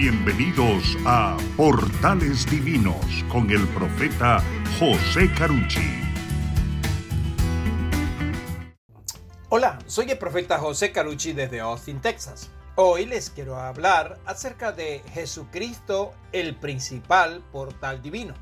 Bienvenidos a Portales Divinos con el profeta José Carucci. Hola, soy el profeta José Carucci desde Austin, Texas. Hoy les quiero hablar acerca de Jesucristo, el principal portal divino.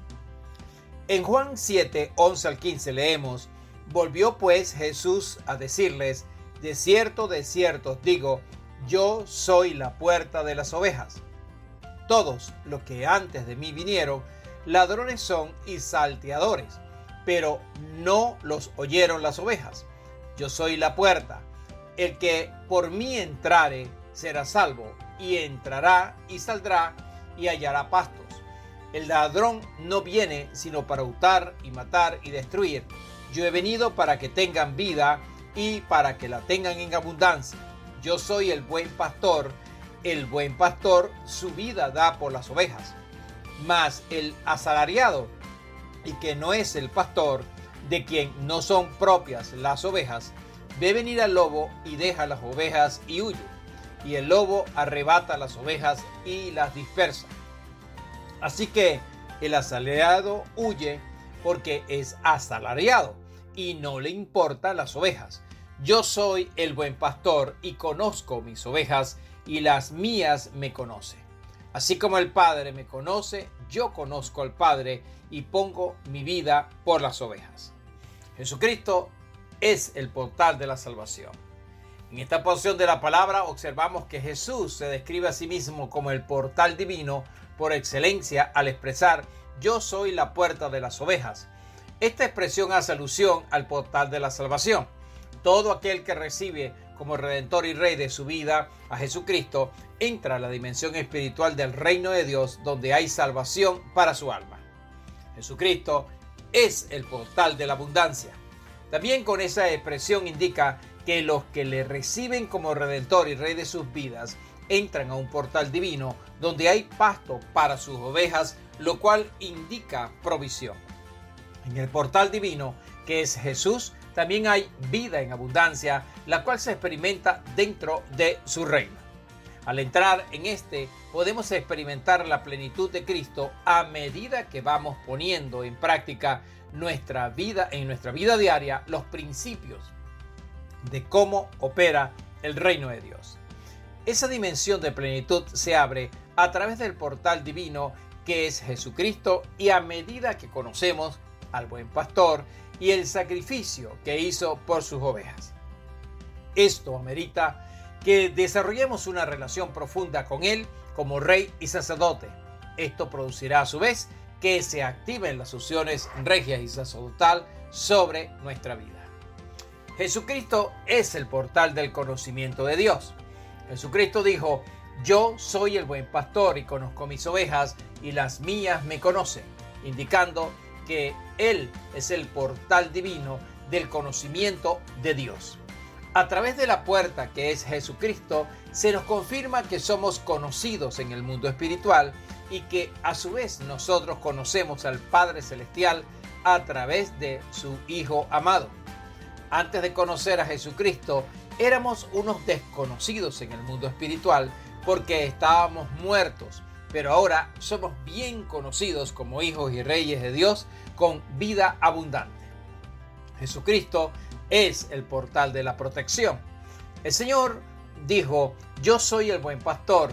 En Juan 7, 11 al 15 leemos: Volvió pues Jesús a decirles: de cierto os digo, yo soy la puerta de las ovejas. Todos los que antes de mí vinieron, ladrones son y salteadores, pero no los oyeron las ovejas. Yo soy la puerta. El que por mí entrare será salvo, y entrará y saldrá y hallará pastos. El ladrón no viene sino para hurtar y matar y destruir. Yo he venido para que tengan vida y para que la tengan en abundancia. Yo soy el buen pastor. El buen pastor su vida da por las ovejas. Mas el asalariado, y que no es el pastor, de quien no son propias las ovejas, ve venir al lobo y deja las ovejas y huye. Y el lobo arrebata las ovejas y las dispersa. Así que el asalariado huye porque es asalariado y no le importan las ovejas. Yo soy el buen pastor y conozco mis ovejas, y las mías me conocen. Así como el Padre me conoce, yo conozco al Padre y pongo mi vida por las ovejas. Jesucristo es el portal de la salvación. En esta porción de la palabra observamos que Jesús se describe a sí mismo como el portal divino por excelencia al expresar: yo soy la puerta de las ovejas. Esta expresión hace alusión al portal de la salvación. Todo aquel que recibe como Redentor y Rey de su vida a Jesucristo entra a la dimensión espiritual del reino de Dios, donde hay salvación para su alma. Jesucristo es el portal de la abundancia. También con esa expresión indica que los que le reciben como Redentor y Rey de sus vidas entran a un portal divino donde hay pasto para sus ovejas, lo cual indica provisión. En el portal divino, que es Jesús, también hay vida en abundancia, la cual se experimenta dentro de su reino. Al entrar en este, podemos experimentar la plenitud de Cristo a medida que vamos poniendo en práctica en nuestra vida diaria los principios de cómo opera el reino de Dios. Esa dimensión de plenitud se abre a través del portal divino que es Jesucristo, y a medida que conocemos al buen pastor y el sacrificio que hizo por sus ovejas. Esto amerita que desarrollemos una relación profunda con Él como Rey y sacerdote. Esto producirá a su vez que se activen las unciones regias y sacerdotal sobre nuestra vida. Jesucristo es el portal del conocimiento de Dios. Jesucristo dijo: yo soy el buen pastor y conozco mis ovejas y las mías me conocen, indicando que Él es el portal divino del conocimiento de Dios. A través de la puerta que es Jesucristo, se nos confirma que somos conocidos en el mundo espiritual y que a su vez nosotros conocemos al Padre Celestial a través de su Hijo amado. Antes de conocer a Jesucristo, éramos unos desconocidos en el mundo espiritual porque estábamos muertos, pero ahora somos bien conocidos como hijos y reyes de Dios con vida abundante. Jesucristo es el portal de la protección. El Señor dijo: yo soy el buen pastor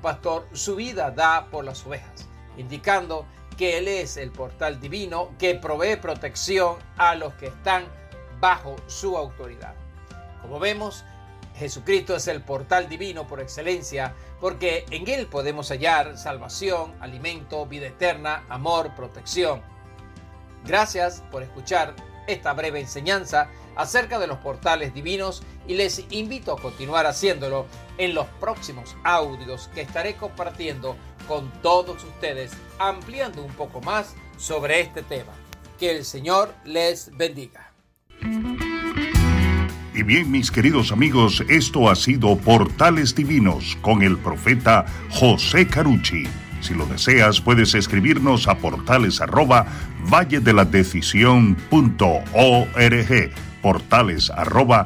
su vida da por las ovejas, indicando que Él es el portal divino que provee protección a los que están bajo su autoridad. Como vemos, Jesucristo es el portal divino por excelencia, porque en Él podemos hallar salvación, alimento, vida eterna, amor, protección. Gracias por escuchar esta breve enseñanza acerca de los portales divinos, y les invito a continuar haciéndolo en los próximos audios que estaré compartiendo con todos ustedes, ampliando un poco más sobre este tema. Que el Señor les bendiga. Y bien, mis queridos amigos, esto ha sido Portales Divinos con el profeta José Carucci. Si lo deseas, puedes escribirnos a portales@valledeladecisión.org,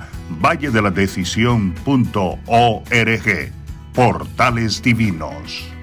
portales@valledeladecisión.org. Portales Divinos.